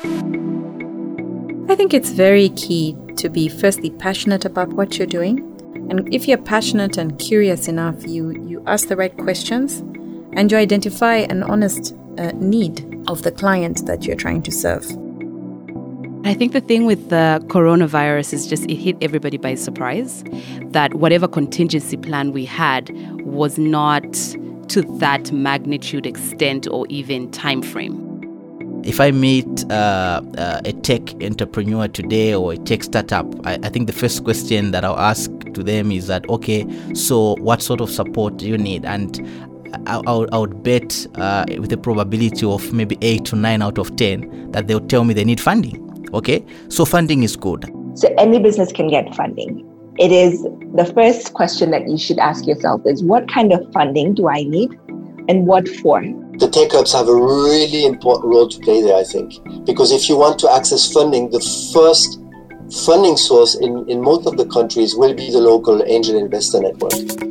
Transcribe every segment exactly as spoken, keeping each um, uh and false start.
I think it's very key to be firstly passionate about what you're doing. And if you're passionate and curious enough, you, you ask the right questions and you identify an honest uh, need of the client that you're trying to serve. I think the thing with the coronavirus is just it hit everybody by surprise, that whatever contingency plan we had was not to that magnitude, extent, or even time frame. If I meet uh, uh, a tech entrepreneur today or a tech startup, I, I think the first question that I'll ask to them is that, okay, so what sort of support do you need? And I, I, would, I would bet uh, with a probability of maybe eight to nine out of ten that they'll tell me they need funding. Okay, so funding is good. So any business can get funding. It is the first question that you should ask yourself is, what kind of funding do I need and what for? The tech hubs have a really important role to play there, I think, because if you want to access funding, the first funding source in, in most of the countries will be the local angel investor network.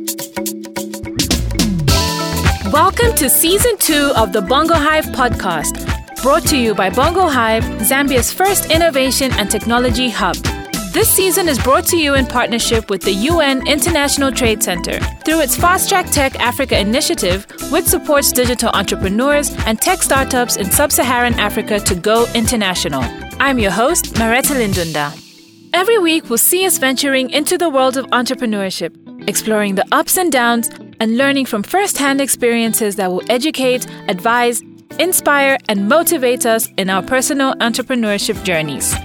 Welcome to Season two of the Bongo Hive podcast, brought to you by Bongo Hive, Zambia's first innovation and technology hub. This season is brought to you in partnership with the U N International Trade Center through its Fast Track Tech Africa initiative, which supports digital entrepreneurs and tech startups in sub-Saharan Africa to go international. I'm your host, Maretta Lindunda. Every week, we'll see us venturing into the world of entrepreneurship, exploring the ups and downs, and learning from first-hand experiences that will educate, advise, inspire, and motivate us in our personal entrepreneurship journeys.